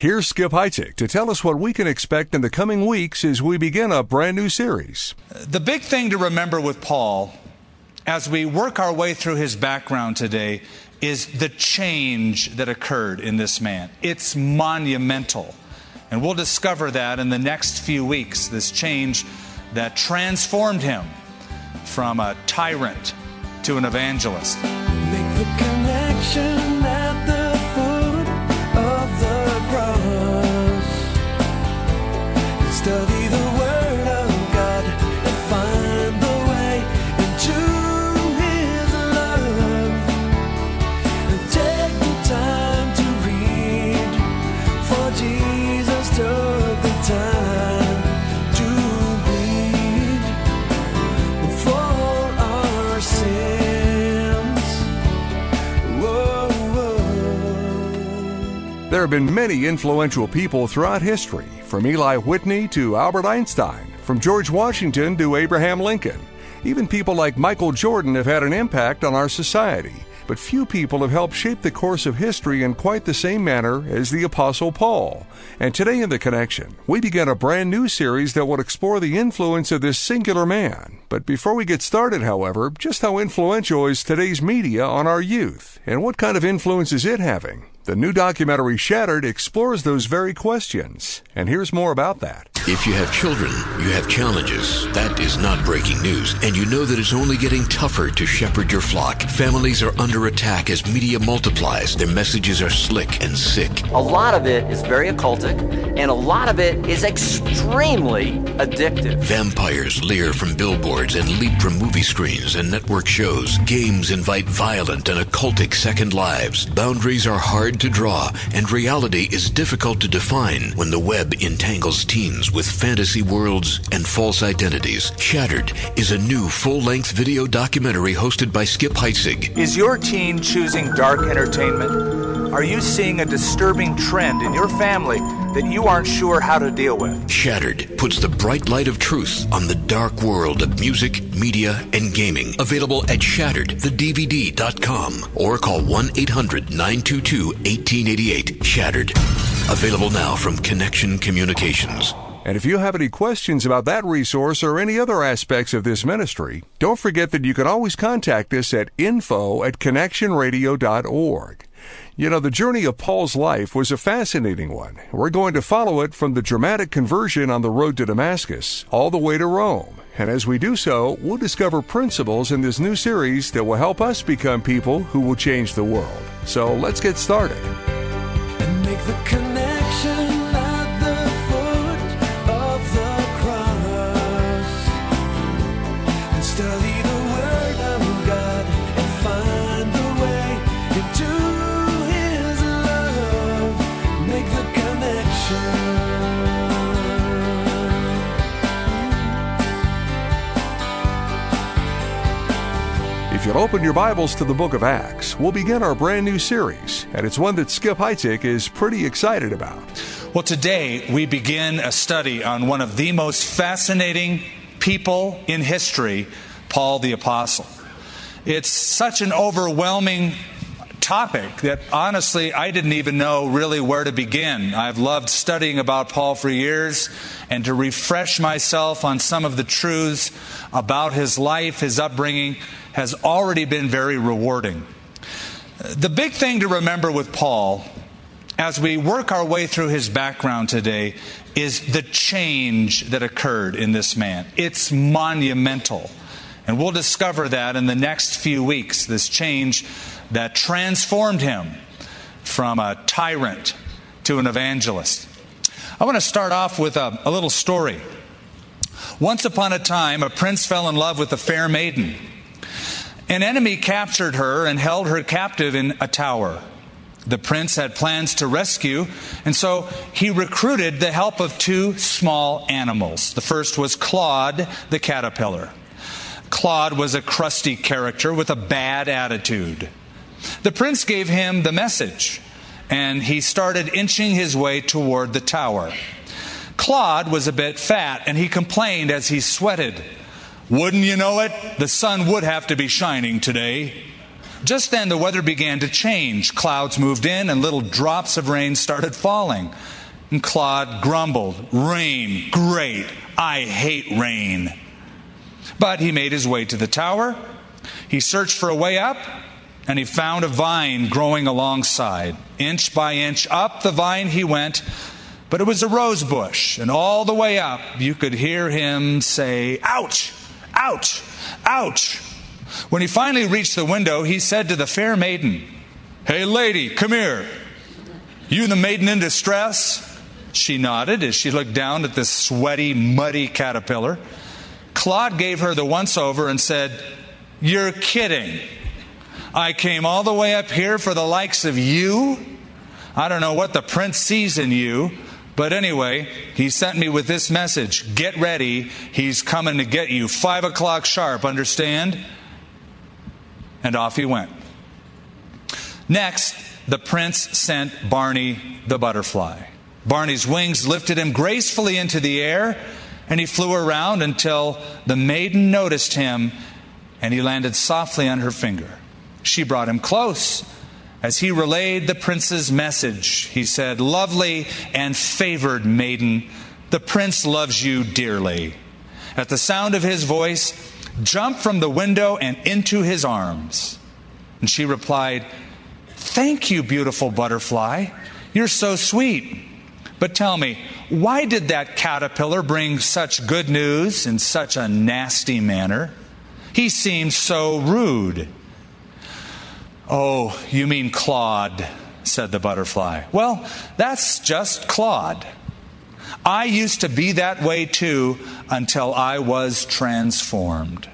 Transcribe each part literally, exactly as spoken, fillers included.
Here's Skip Heitzig to tell us what we can expect in the coming weeks as we begin a brand new series. The big thing to remember with Paul, as we work our way through his background today, is the change that occurred in this man. It's monumental. And we'll discover that in the next few weeks, this change that transformed him from a tyrant to an evangelist. Make the connection at the foot of the cross. Study the word of God and find the way into his love. And take the time to read, for Jesus took the time to bleed for our sins. Whoa, whoa. There have been many influential people throughout history, from Eli Whitney to Albert Einstein, from George Washington to Abraham Lincoln. Even people like Michael Jordan have had an impact on our society, but few people have helped shape the course of history in quite the same manner as the Apostle Paul. And today in The Connection, we begin a brand new series that will explore the influence of this singular man. But before we get started, however, just how influential is today's media on our youth? And what kind of influence is it having? The new documentary Shattered explores those very questions. And here's more about that. If you have children, you have challenges. That is not breaking news. And you know that it's only getting tougher to shepherd your flock. Families are under attack as media multiplies. Their messages are slick and sick. A lot of it is very occultic, and a lot of it is extremely addictive. Vampires leer from billboards and leap from movie screens and network shows. Games invite violent and occultic second lives. Boundaries are hard to draw, and reality is difficult to define when the web entangles teens with fantasy worlds and false identities. Shattered is a new full-length video documentary hosted by Skip Heitzig. Is your teen choosing dark entertainment? Are you seeing a disturbing trend in your family that you aren't sure how to deal with? Shattered puts the bright light of truth on the dark world of music, media, and gaming. Available at shattered the D V D dot com or call one eight hundred nine two two one eight eight eight. Shattered. Available now from Connection Communications. And if you have any questions about that resource or any other aspects of this ministry, don't forget that you can always contact us at info at connection radio dot org. You know, the journey of Paul's life was a fascinating one. We're going to follow it from the dramatic conversion on the road to Damascus all the way to Rome. And as we do so, we'll discover principles in this new series that will help us become people who will change the world. So let's get started. And make the connection at the foot of the cross. And study the word of God and find the way into his love. Make the connection. If you'll open your Bibles to the book of Acts, we'll begin our brand new series, and it's one that Skip Heitzig is pretty excited about. Well, today we begin a study on one of the most fascinating people in history, Paul the Apostle. It's such an overwhelming topic that honestly I didn't even know really where to begin. I've loved studying about Paul for years, and to refresh myself on some of the truths about his life, his upbringing, has already been very rewarding. The big thing to remember with Paul, as we work our way through his background today, is the change that occurred in this man. It's monumental. And we'll discover that in the next few weeks, this change that transformed him from a tyrant to an evangelist. I want to start off with a, a little story. Once upon a time, a prince fell in love with a fair maiden. An enemy captured her and held her captive in a tower. The prince had plans to rescue, and so he recruited the help of two small animals. The first was Claude the caterpillar. Claude was a crusty character with a bad attitude. The prince gave him the message, and he started inching his way toward the tower. Claude was a bit fat, and he complained as he sweated. "Wouldn't you know it? The sun would have to be shining today." Just then the weather began to change. Clouds moved in and little drops of rain started falling. And Claude grumbled, "Rain, great. I hate rain." But he made his way to the tower. He searched for a way up, and he found a vine growing alongside. Inch by inch up the vine he went, but it was a rose bush, and all the way up you could hear him say, "Ouch, ouch, ouch." When he finally reached the window, he said to the fair maiden, "Hey lady, come here. You the maiden in distress?" She nodded as she looked down at this sweaty, muddy caterpillar. Claude gave her the once-over and said, "You're kidding. I came all the way up here for the likes of you? I don't know what the prince sees in you, but anyway, he sent me with this message. Get ready. He's coming to get you. Five o'clock sharp, understand?" And off he went. Next, the prince sent Barney the butterfly. Barney's wings lifted him gracefully into the air, and he flew around until the maiden noticed him, and he landed softly on her finger. She brought him close. As he relayed the prince's message, he said, "Lovely and favored maiden, the prince loves you dearly." At the sound of his voice, jumped from the window and into his arms. And she replied, "Thank you, beautiful butterfly. You're so sweet. But tell me, why did that caterpillar bring such good news in such a nasty manner? He seems so rude." "Oh, you mean Claude," said the butterfly. "Well, that's just Claude. I used to be that way too until I was transformed."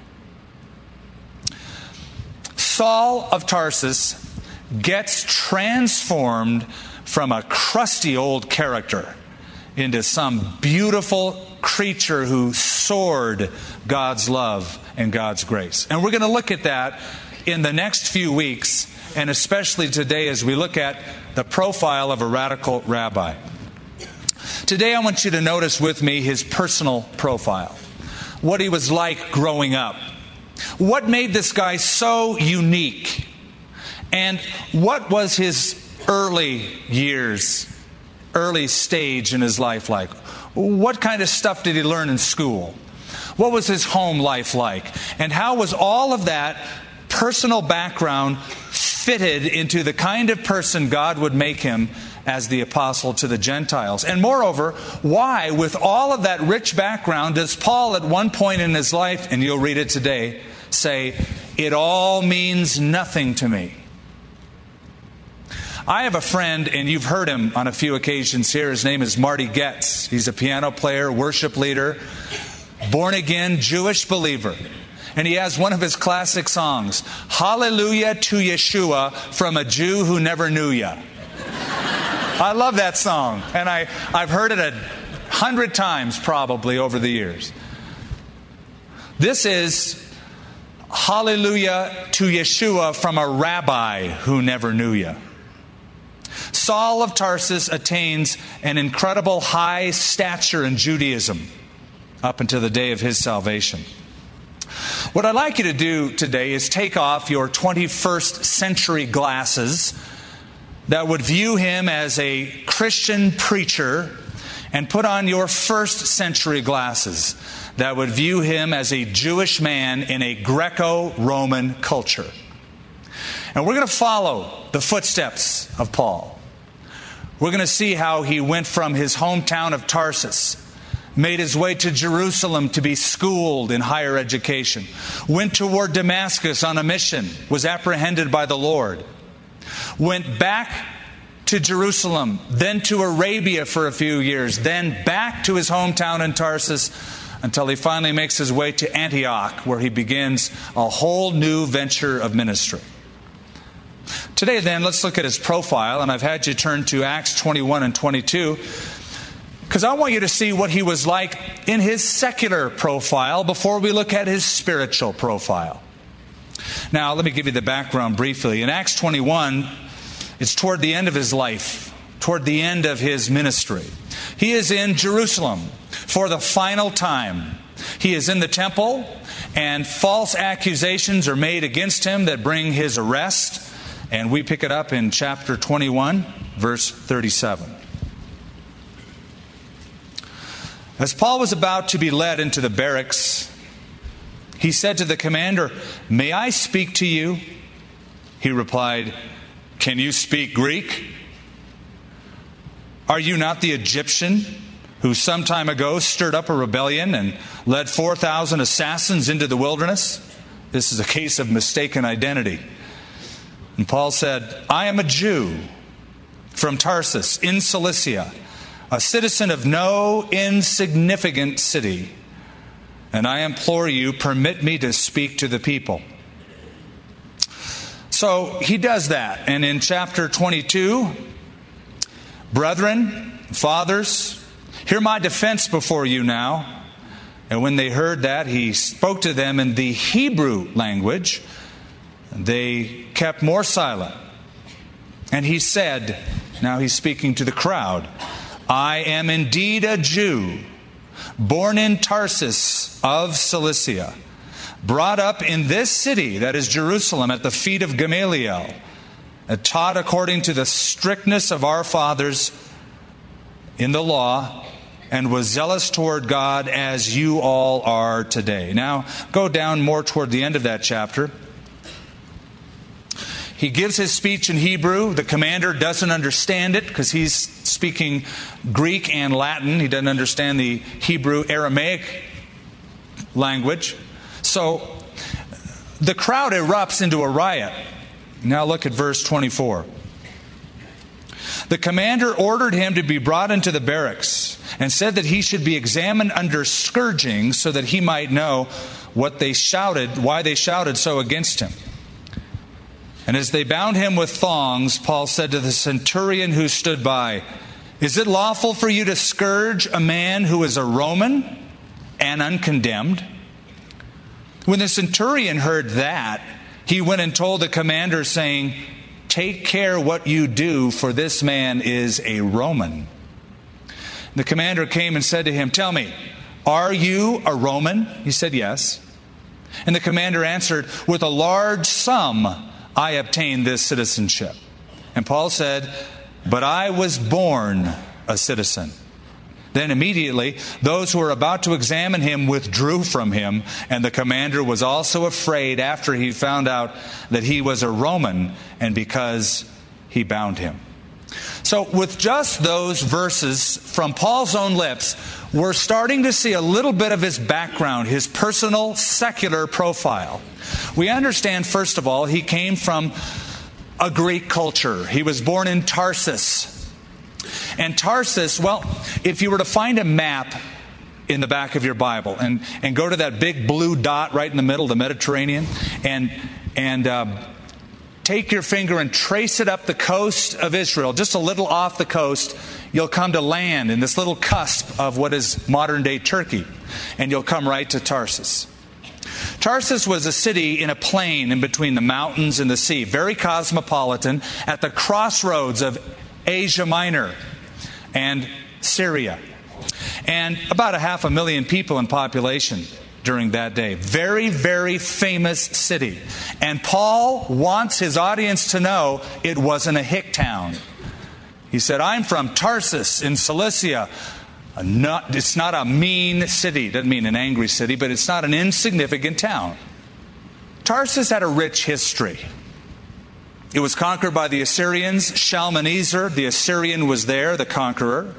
Saul of Tarsus gets transformed from a crusty old character into some beautiful creature who soared God's love and God's grace. And we're going to look at that in the next few weeks, and especially today as we look at the profile of a radical rabbi. Today I want you to notice with me his personal profile, what he was like growing up, what made this guy so unique, and what was his early years, early stage in his life like. What kind of stuff did he learn in school? What was his home life like? And how was all of that personal background fitted into the kind of person God would make him as the apostle to the Gentiles? And moreover, why, with all of that rich background, does Paul at one point in his life, and you'll read it today, say, "It all means nothing to me"? I have a friend, and you've heard him on a few occasions here. His name is Marty Goetz. He's a piano player, worship leader, born-again Jewish believer. And he has one of his classic songs, "Hallelujah to Yeshua from a Jew who never knew ya." I love that song, and I, I've heard it a hundred times probably over the years. This is "Hallelujah to Yeshua from a rabbi who never knew ya." Saul of Tarsus attains an incredible high stature in Judaism up until the day of his salvation. What I'd like you to do today is take off your twenty-first century glasses that would view him as a Christian preacher and put on your first century glasses that would view him as a Jewish man in a Greco-Roman culture. And we're going to follow the footsteps of Paul. We're going to see how he went from his hometown of Tarsus, made his way to Jerusalem to be schooled in higher education, went toward Damascus on a mission, was apprehended by the Lord, went back to Jerusalem, then to Arabia for a few years, then back to his hometown in Tarsus, until he finally makes his way to Antioch, where he begins a whole new venture of ministry. Today, then, let's look at his profile, and I've had you turn to Acts twenty-one and twenty-two, because I want you to see what he was like in his secular profile before we look at his spiritual profile. Now, let me give you the background briefly. In Acts twenty-one, it's toward the end of his life, toward the end of his ministry. He is in Jerusalem for the final time. He is in the temple, and false accusations are made against him that bring his arrest. And we pick it up in chapter twenty-one, verse thirty-seven. As Paul was about to be led into the barracks, he said to the commander, "May I speak to you?" He replied, "Can you speak Greek? Are you not the Egyptian who some time ago stirred up a rebellion and led four thousand assassins into the wilderness?" This is a case of mistaken identity. And Paul said, "I am a Jew from Tarsus in Cilicia, a citizen of no insignificant city. And I implore you, permit me to speak to the people." So he does that. And in chapter twenty-two, "Brethren, fathers, hear my defense before you now." And when they heard that, he spoke to them in the Hebrew language. They kept more silent. And he said, now he's speaking to the crowd, "I am indeed a Jew, born in Tarsus of Cilicia, brought up in this city," that is Jerusalem, "at the feet of Gamaliel, and taught according to the strictness of our fathers in the law, and was zealous toward God as you all are today." Now, go down more toward the end of that chapter. He gives his speech in Hebrew. The commander doesn't understand it because he's speaking Greek and Latin. He doesn't understand the Hebrew Aramaic language. So the crowd erupts into a riot. Now look at verse twenty-four. "The commander ordered him to be brought into the barracks and said that he should be examined under scourging so that he might know what they shouted, why they shouted so against him. And as they bound him with thongs, Paul said to the centurion who stood by, 'Is it lawful for you to scourge a man who is a Roman and uncondemned?' When the centurion heard that, he went and told the commander, saying, 'Take care what you do, for this man is a Roman.' The commander came and said to him, 'Tell me, are you a Roman?' He said, 'Yes.' And the commander answered, 'With a large sum I obtained this citizenship.' And Paul said, 'But I was born a citizen.' Then immediately those who were about to examine him withdrew from him, and the commander was also afraid after he found out that he was a Roman, and because he bound him." So with just those verses from Paul's own lips, we're starting to see a little bit of his background, his personal secular profile. We understand, first of all, he came from a Greek culture. He was born in Tarsus. And Tarsus, well, if you were to find a map in the back of your Bible and, and go to that big blue dot right in the middle, the Mediterranean, and, and uh, take your finger and trace it up the coast of Israel, just a little off the coast, you'll come to land in this little cusp of what is modern-day Turkey, and you'll come right to Tarsus. Tarsus was a city in a plain in between the mountains and the sea, very cosmopolitan, at the crossroads of Asia Minor and Syria, and about a half a million people in population during that day. Very, very famous city. And Paul wants his audience to know it wasn't a hick town. He said, "I'm from Tarsus in Cilicia. Not, it's not a mean city." Doesn't mean an angry city, but it's not an insignificant town. Tarsus had a rich history. It was conquered by the Assyrians. Shalmaneser, the Assyrian, was there, the conqueror.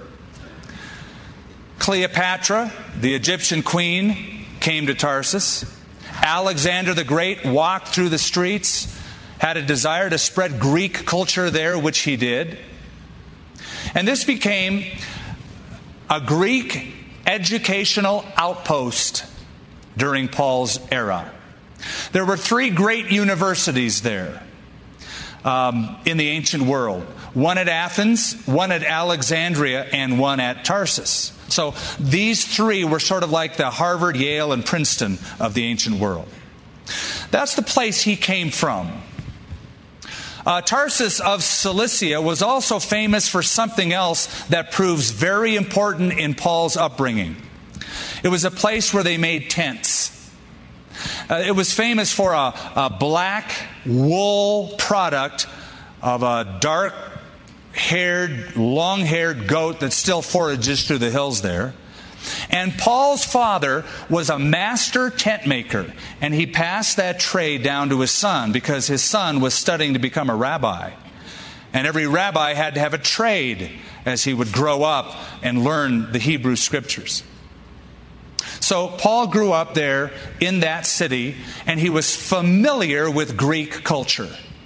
Cleopatra, the Egyptian queen, came to Tarsus. Alexander the Great walked through the streets, had a desire to spread Greek culture there, which he did. And this became a Greek educational outpost during Paul's era. There were three great universities there um, in the ancient world. One at Athens, one at Alexandria, and one at Tarsus. So these three were sort of like the Harvard, Yale, and Princeton of the ancient world. That's the place he came from. Uh, Tarsus of Cilicia was also famous for something else that proves very important in Paul's upbringing. It was a place where they made tents. Uh, it was famous for a, a black wool product of a dark-haired, long-haired goat that still forages through the hills there. And Paul's father was a master tent maker, and he passed that trade down to his son because his son was studying to become a rabbi. And every rabbi had to have a trade as he would grow up and learn the Hebrew Scriptures. So Paul grew up there in that city, and he was familiar with Greek culture.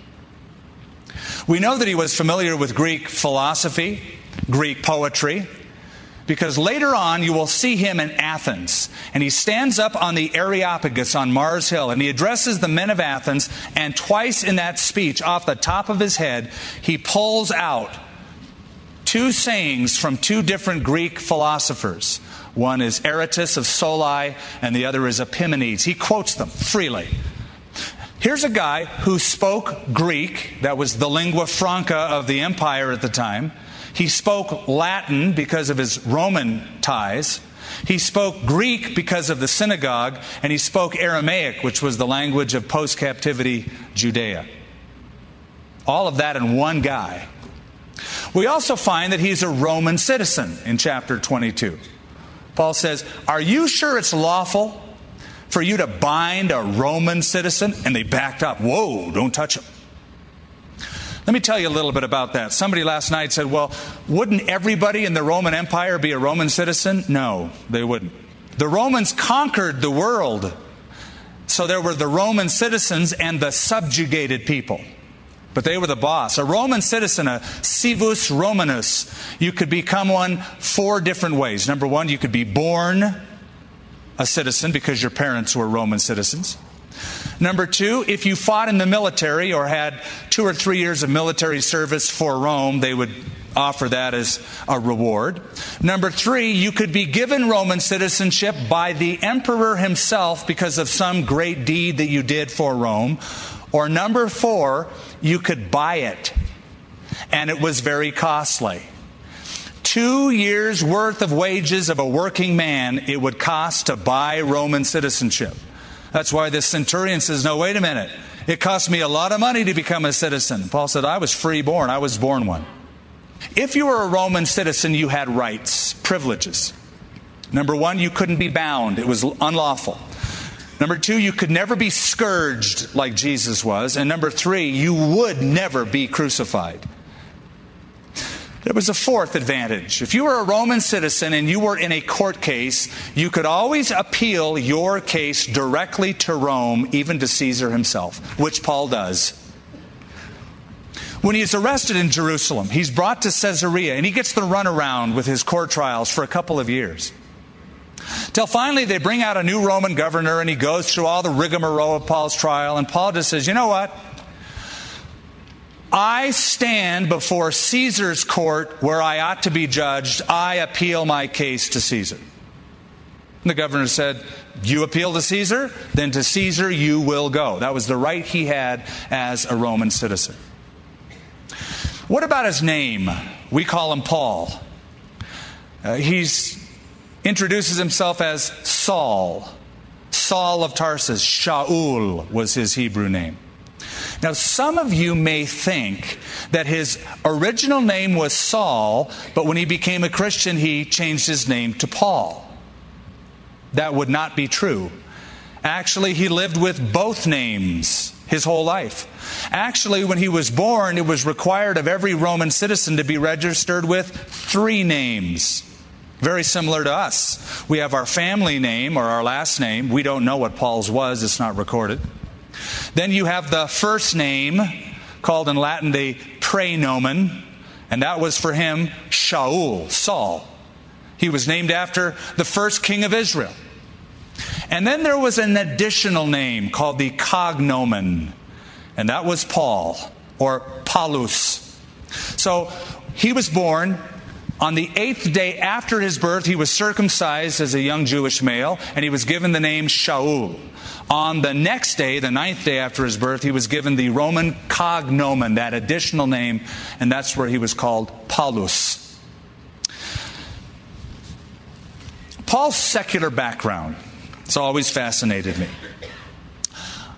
We know that he was familiar with Greek philosophy, Greek poetry, because later on you will see him in Athens, and he stands up on the Areopagus on Mars Hill, and he addresses the men of Athens, and twice in that speech, off the top of his head, he pulls out two sayings from two different Greek philosophers. One is Aratus of Soli, and the other is Epimenides. He quotes them freely. Here's a guy who spoke Greek, that was the lingua franca of the empire at the time. He spoke Latin because of his Roman ties. He spoke Greek because of the synagogue. And he spoke Aramaic, which was the language of post-captivity Judea. All of that in one guy. We also find that he's a Roman citizen in chapter twenty-two. Paul says, "Are you sure it's lawful for you to bind a Roman citizen?" And they backed up. Whoa, don't touch him. Let me tell you a little bit about that. Somebody last night said, well, wouldn't everybody in the Roman Empire be a Roman citizen? No, they wouldn't. The Romans conquered the world. So there were the Roman citizens and the subjugated people. But they were the boss. A Roman citizen, a civus Romanus, you could become one four different ways. Number one, you could be born a citizen because your parents were Roman citizens. Number two, if you fought in the military or had two or three years of military service for Rome, they would offer that as a reward. Number three, you could be given Roman citizenship by the emperor himself because of some great deed that you did for Rome. Or number four, you could buy it. And it was very costly. Two years' worth of wages of a working man it would cost to buy Roman citizenship. That's why this centurion says, no, wait a minute. It cost me a lot of money to become a citizen. Paul said, I was free-born. I was born one. If you were a Roman citizen, you had rights, privileges. Number one, you couldn't be bound. It was unlawful. Number two, you could never be scourged like Jesus was. And number three, you would never be crucified. There was a fourth advantage. If you were a Roman citizen and you were in a court case, you could always appeal your case directly to Rome, even to Caesar himself, which Paul does. When he's arrested in Jerusalem, he's brought to Caesarea, and he gets the runaround with his court trials for a couple of years. Till finally they bring out a new Roman governor, and he goes through all the rigmarole of Paul's trial, and Paul just says, you know what? I stand before Caesar's court where I ought to be judged. I appeal my case to Caesar. And the governor said, you appeal to Caesar? Then to Caesar you will go. That was the right he had as a Roman citizen. What about his name? We call him Paul. Uh, he's introduces himself as Saul. Saul of Tarsus. Shaul was his Hebrew name. Now, some of you may think that his original name was Saul, but when he became a Christian, he changed his name to Paul. That would not be true. Actually, he lived with both names his whole life. Actually, when he was born, it was required of every Roman citizen to be registered with three names. Very similar to us. We have our family name or our last name. We don't know what Paul's was. It's not recorded. Then you have the first name, called in Latin the praenomen, and that was for him Shaul, Saul. He was named after the first king of Israel. And then there was an additional name called the cognomen, and that was Paul, or Paulus. So he was born. On the eighth day after his birth, he was circumcised as a young Jewish male, and he was given the name Shaul. On the next day, the ninth day after his birth, he was given the Roman cognomen, that additional name, and that's where he was called Paulus. Paul's secular background has always fascinated me.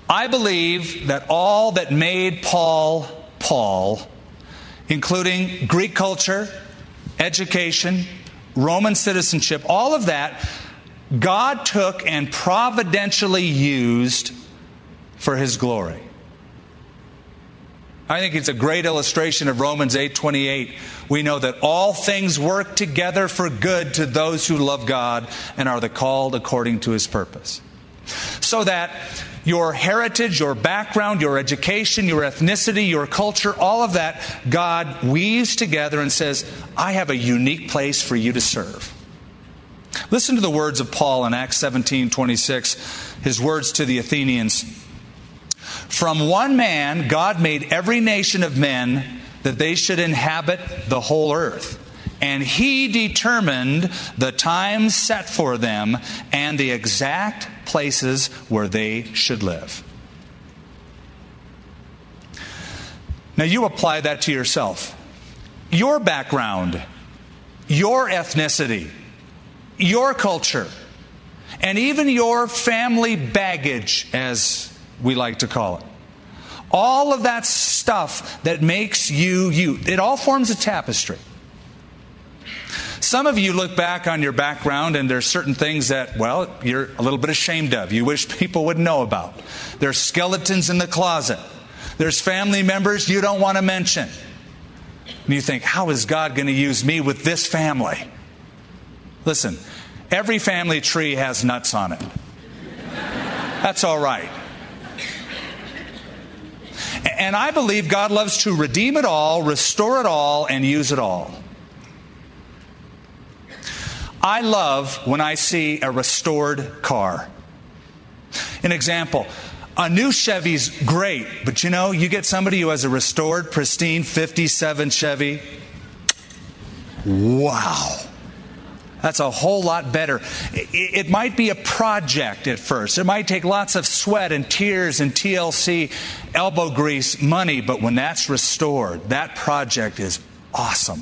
I believe that all that made Paul Paul, including Greek culture, education, Roman citizenship, all of that, God took and providentially used for His glory. I think it's a great illustration of Romans eight twenty-eight. We know that all things work together for good to those who love God and are the called according to His purpose. So that your heritage, your background, your education, your ethnicity, your culture, all of that, God weaves together and says, I have a unique place for you to serve. Listen to the words of Paul in Acts seventeen twenty-six, his words to the Athenians. From one man, God made every nation of men that they should inhabit the whole earth. And He determined the times set for them and the exact places where they should live. Now you apply that to yourself. Your background, your ethnicity, your culture, and even your family baggage, as we like to call it. All of that stuff that makes you you. It all forms a tapestry. Some of you look back on your background and there's certain things that, well, you're a little bit ashamed of. You wish people would know about. There's skeletons in the closet. There's family members you don't want to mention. And you think, how is God going to use me with this family? Listen, every family tree has nuts on it. That's all right. And I believe God loves to redeem it all, restore it all, and use it all. I love when I see a restored car. An example, a new Chevy's great, but you know, you get somebody who has a restored, pristine fifty-seven Chevy. Wow. That's a whole lot better. It might be a project at first. It might take lots of sweat and tears and T L C, elbow grease, money, but when that's restored, that project is awesome.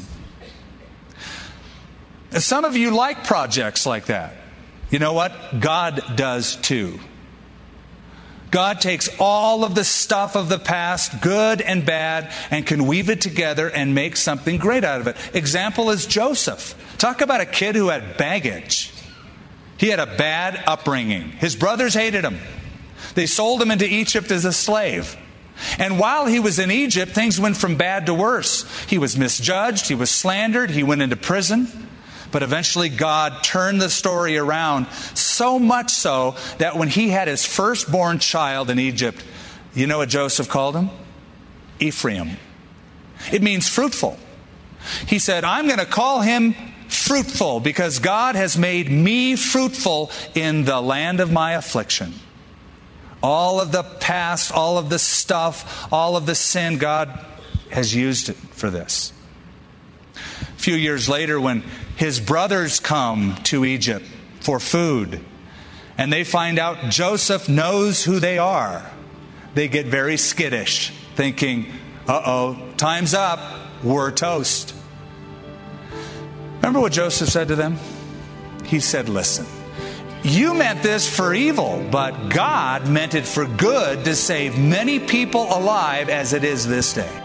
Some of you like projects like that. You know what? God does too. God takes all of the stuff of the past, good and bad, and can weave it together and make something great out of it. Example is Joseph. Talk about a kid who had baggage. He had a bad upbringing. His brothers hated him. They sold him into Egypt as a slave. And while he was in Egypt, things went from bad to worse. He was misjudged. He was slandered. He went into prison. But eventually God turned the story around, so much so that when he had his firstborn child in Egypt, you know what Joseph called him? Ephraim. It means fruitful. He said, I'm going to call him fruitful because God has made me fruitful in the land of my affliction. All of the past, all of the stuff, all of the sin, God has used it for this. A few years later, when his brothers come to Egypt for food, and they find out Joseph knows who they are, they get very skittish, thinking, uh-oh, time's up, we're toast. Remember what Joseph said to them? He said, listen, you meant this for evil, but God meant it for good to save many people alive as it is this day.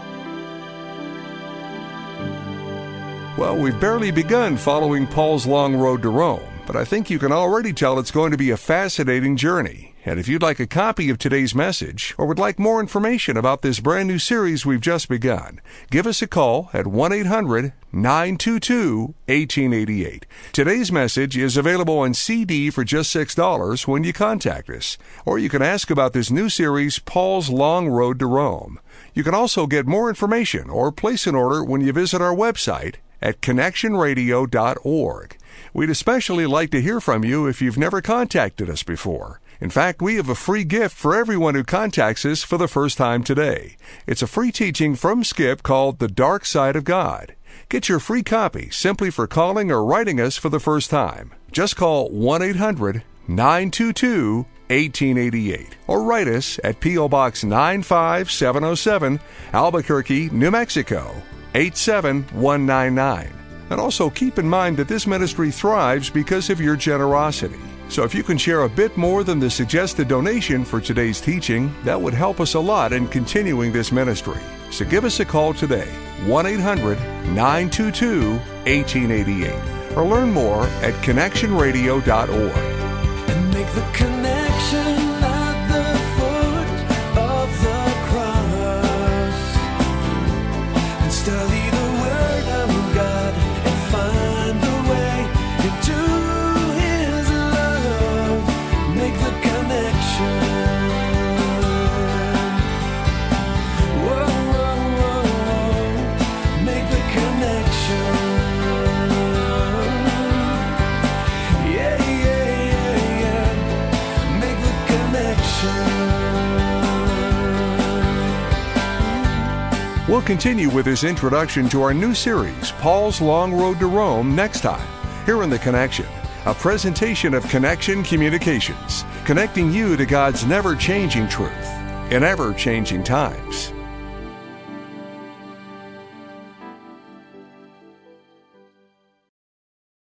Well, we've barely begun following Paul's long road to Rome, but I think you can already tell it's going to be a fascinating journey. And if you'd like a copy of today's message or would like more information about this brand new series we've just begun, give us a call at one eight hundred nine two two one eight eight eight. Today's message is available on C D for just six dollars when you contact us. Or you can ask about this new series, Paul's Long Road to Rome. You can also get more information or place an order when you visit our website at connection radio dot org. We'd especially like to hear from you if you've never contacted us before. In fact, we have a free gift for everyone who contacts us for the first time today. It's a free teaching from Skip called The Dark Side of God. Get your free copy simply for calling or writing us for the first time. Just call one eight hundred nine two two one eight eight eight or write us at P O Box nine five seven oh seven, Albuquerque, New Mexico, eight seven one nine nine. And also keep in mind that this ministry thrives because of your generosity. So if you can share a bit more than the suggested donation for today's teaching, that would help us a lot in continuing this ministry. So give us a call today, one eight hundred nine two two one eight eight eight, or learn more at connection radio dot org. And make the connection at the foot of the cross, and study the Word of God and find the way into His love. Make the connection. Whoa, whoa, whoa, whoa. Make the connection. Yeah, yeah, yeah, yeah. Make the connection. We'll continue with this introduction to our new series, Paul's Long Road to Rome, next time, here in The Connection, a presentation of Connection Communications, connecting you to God's never-changing truth in ever-changing times.